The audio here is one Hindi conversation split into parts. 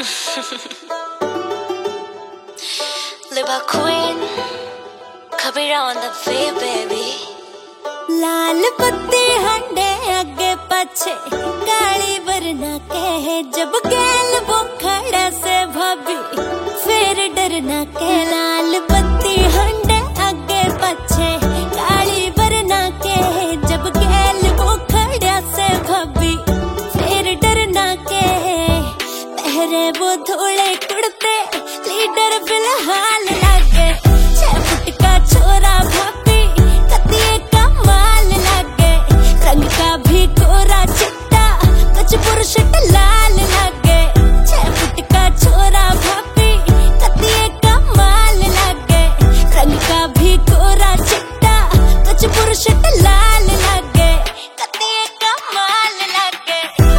Liba Queen, Kabira on the way, baby. लाल पत्ती हंडे आगे पछे काली वरना कहे जब गैल वो खड़ा से भाभी फिर डरना के लाल पत्ती हंडे आगे पछे काली वरना कहे जब गैल वो खड़ा से भाभी फिर डरना के पहरे वो धोले कुड़ते लीडर फिलहाल लागे 6 फुट का छोरा भाभी कतिये कमाल लागे रंग का भी कोरा चिट्टा कुछ पुरुष लाल लागे 6 फुट का छोरा भाभी कतिये कमाल लागे रंग का भी कोरा चिट्टा कुछ पुरुष लाल लागे कतिये कमाल लागे।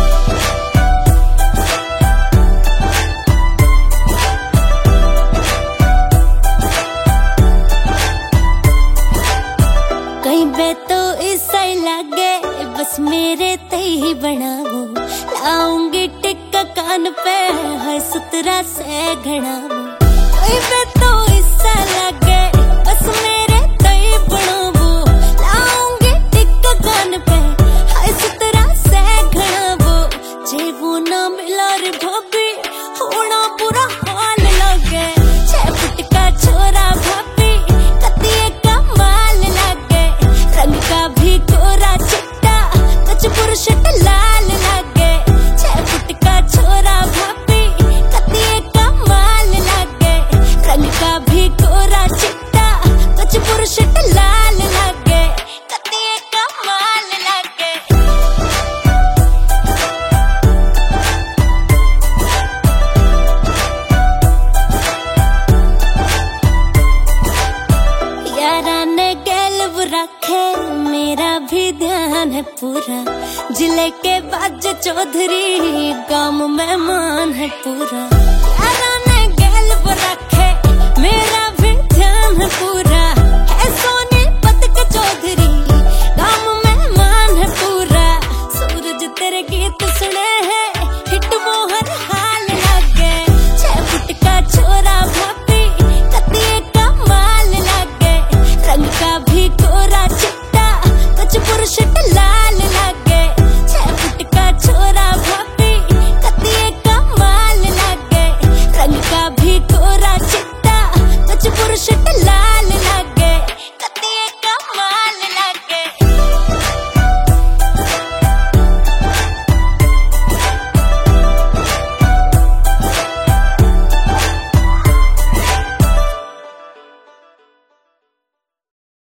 कहीं बे तो ईसाई लागे बस मेरे ते ही बनाओ लाऊंगी टिक्का कान पे है सुतरा से घड़ाओ कहीं बे तो ईसा लागे बस मेरे ते ही बनाओ लाऊंगी टिक्का कान पे है सुतरा से घड़ाओ जे वो ना मिला रे भाभी होना बुरा हाल लागे 6 फुट का छोरा भाभी कतिये कमाल लागे रंग का भी कोरा चिट्टा कुछ पुरुष लाल लागे 6 फुट का छोरा भाभी कतिये कमाल लागे रंग का भी कोरा चिट्टा कुछ पुरुष लाल लागे कतिये कमाल लागे। यारा ने गैल्व रखे मेरा भी ध्यान है पूरा जिले के बाज चौधरी गांव में मान है पूरा यारा ने गैल्व रखे मेरा भी ध्यान है पूरा